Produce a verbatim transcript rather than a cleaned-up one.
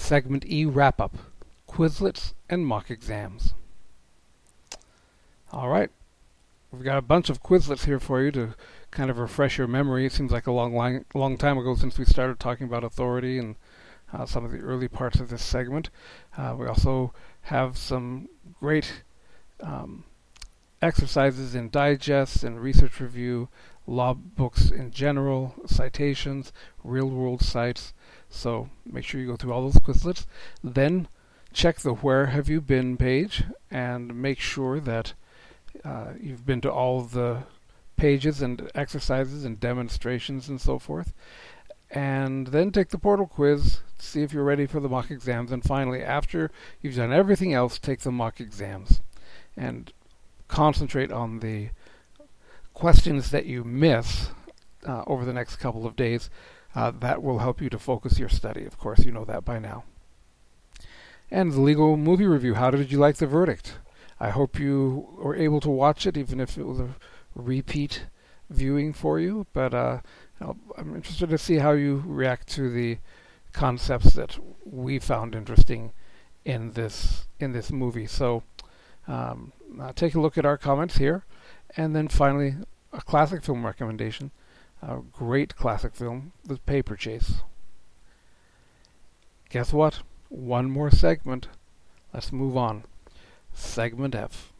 Segment E wrap-up, Quizlets and mock exams. All right, we've got a bunch of Quizlets here for you to kind of refresh your memory. It seems like a long, long, long time ago since we started talking about authority and uh, some of the early parts of this segment. Uh, we also have some great um, exercises in digest and research review, law books in general, citations, real-world sites. So make sure you go through all those Quizlets. Then check the Where Have You Been page and make sure that uh, you've been to all of the pages and exercises and demonstrations and so forth. And then take the portal quiz, see if you're ready for the mock exams. And finally, after you've done everything else, take the mock exams and concentrate on the questions that you miss uh, over the next couple of days. Uh, that will help you to focus your study. Of course, you know that by now. And the legal movie review. How did you like the verdict? I hope you were able to watch it, even if it was a repeat viewing for you. But uh, I'm interested to see how you react to the concepts that we found interesting in this in this movie. So um, uh, take a look at our comments here. And then finally, a classic film recommendation. A great classic film, The Paper Chase. Guess what? One more segment. Let's move on. Segment F.